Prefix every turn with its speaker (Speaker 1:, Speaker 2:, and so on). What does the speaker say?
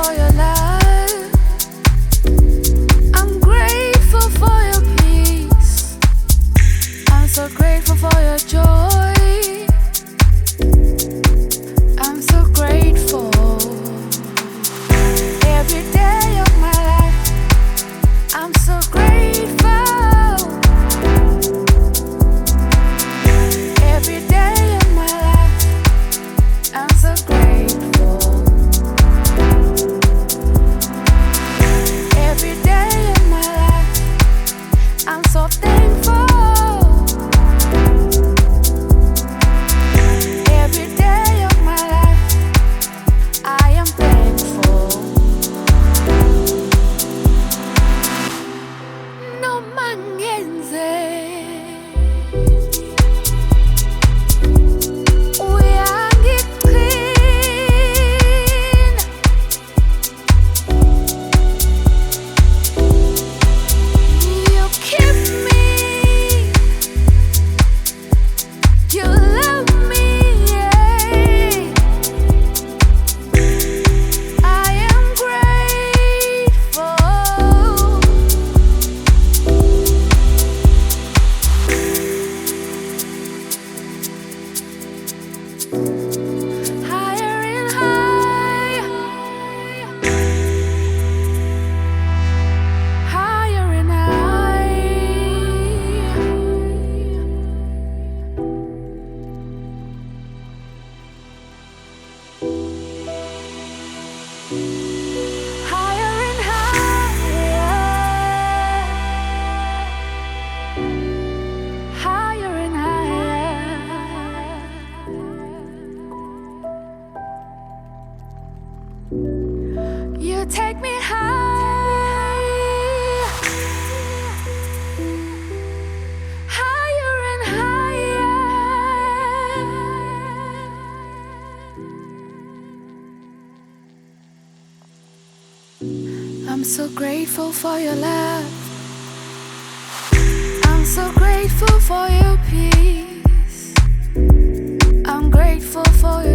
Speaker 1: for your love. I'm grateful for your peace. I'm so grateful for your joy. I'm so grateful. Every day of my life, I'm so grateful. Every day of my life, I'm so grateful. Every day of my life, I'm so thankful. Every day of my life, I am thankful. No mangenze. You take me high, higher and higher. I'm so grateful for your love. I'm so grateful for your peace. I'm grateful for your